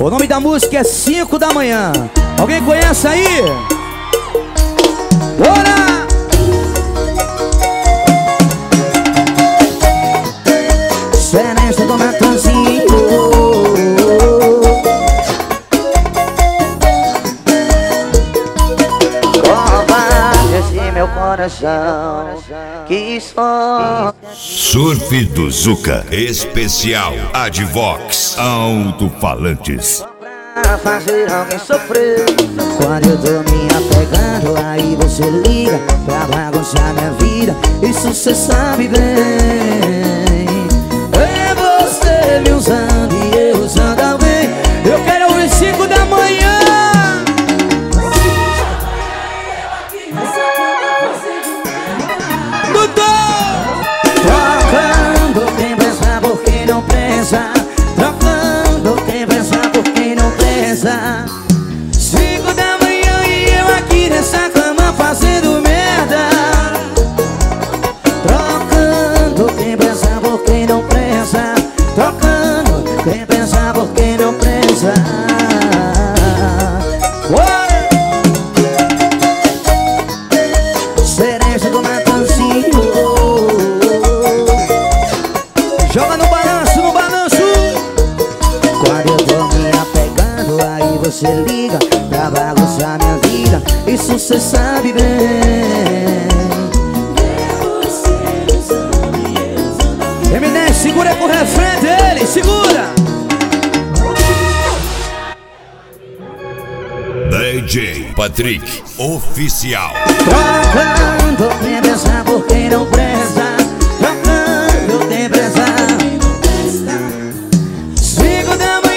O nome da música é 5 da manhã. Alguém conhece aí? Bora! Seresta do Matanzinho. Meu coração que só Surf do Zuca especial Advox Alto-Falantes. pra fazer alguém sofrer. Quando eu tô me apegando, aí você liga pra bagunçar minha vida. Isso cê sabe bem. É você me usando e eu usando alguém. Eu quero ouvir 5 da manhã. Trocando quem pensa por quem não pensa. Trocando quem pensa por quem não pensa. 5 da manhã e eu aqui nessa cama fazendo merda. Trocando quem pensa por quem não pensa. Trocando quem pensa por quem não pensa. Cereja do Matanzinho. Joga no balanço, no balanço. Quando eu tô me apegando, aí você liga pra bagunçar minha vida. Isso cê sabe bem. M10, segura com o refrão dele, segura. DJ Patrick Oficial. Trocando quem pensa por quem não presta. Trocando quem pensa. 5 da manhã